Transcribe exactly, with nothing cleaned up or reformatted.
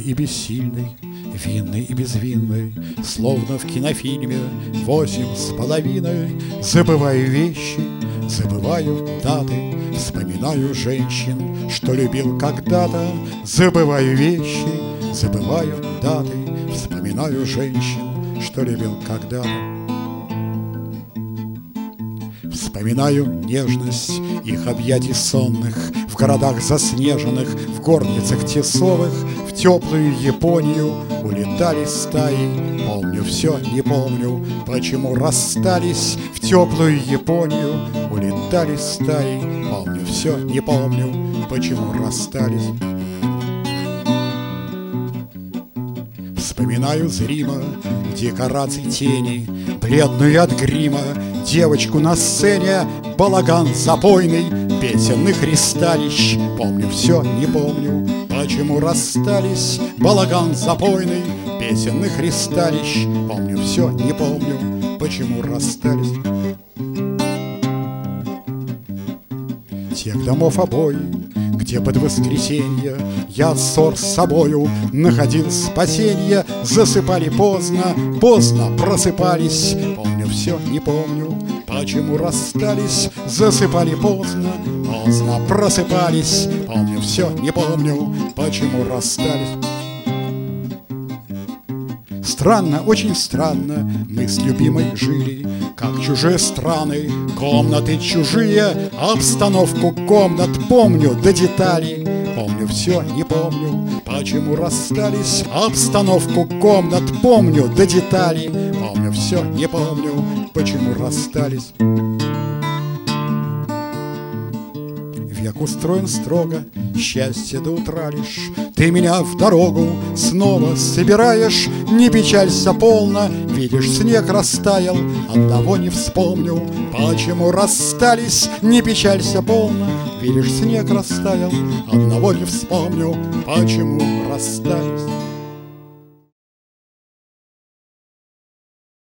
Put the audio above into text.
и бессильный, винный и безвинный, словно в кинофильме восемь с половиной. Забываю вещи, забываю даты, вспоминаю женщин, что любил когда-то. Забываю вещи, забываю даты, вспоминаю женщин, что любил когда-то. Вспоминаю нежность их объятий сонных в городах заснеженных, в горницах тесовых. В теплую Японию улетали стаи. Помню все, не помню, почему расстались. В теплую Японию улетали стаи. Помню все, не помню, почему расстались. Вспоминаю зримо декораций тени, бледную от грима девочку на сцене, балаган запойный песенных ристалищ. Помню все, не помню, почему расстались. Балаган запойный песенных ристалищ. Помню все, не помню, почему расстались. Тех домов обои, где под воскресенье я от ссор с собою находил спасенье. Засыпали поздно, поздно просыпались. Помню все, не помню, почему расстались. Засыпали поздно, поздно просыпались. Помню все, не помню, почему расстались. Странно, очень странно, мы с любимой жили, как чужие страны, комнаты чужие, обстановку комнат помню до деталей. Помню все, не помню, почему расстались. Обстановку комнат помню до деталей. Помню все, не помню, почему расстались. Век устроен строго, счастье до утра лишь. Ты меня в дорогу снова собираешь. Не печалься полно, видишь, снег растаял. Одного не вспомню, почему расстались. Не печалься полно, видишь, снег растаял. Одного не вспомню, почему расстались.